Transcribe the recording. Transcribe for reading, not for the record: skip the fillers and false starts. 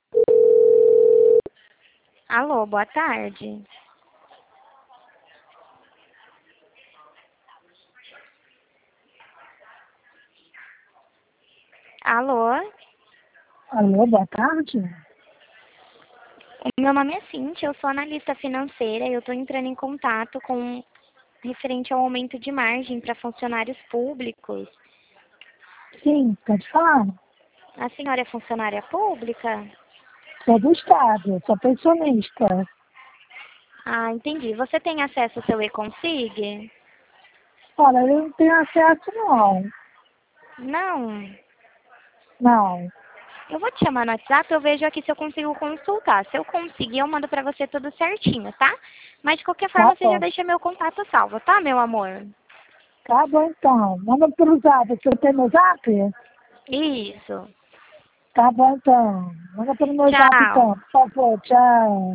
Alô, boa tarde. Alô? Alô, boa tarde. O meu nome é Cíntia, eu sou analista financeira e eu estou entrando em contato com referente ao aumento de margem para funcionários públicos. Sim, pode falar. A senhora é funcionária pública? Sou do Estado, sou pensionista. Ah, entendi. Você tem acesso ao seu e-Consig? Olha, eu não tenho acesso, não. Não. Não. Eu vou te chamar no WhatsApp, eu vejo aqui se eu consigo consultar. Se eu conseguir, eu mando para você tudo certinho, tá? Mas de qualquer Tá forma, você já bom. deixa meu contato salvo, tá, meu amor? Tá bom, então. Manda pro zap. Você tem meu zap? Isso. Tá bom, então. Manda pelo meu zap, Tchau. então. Por favor, tchau.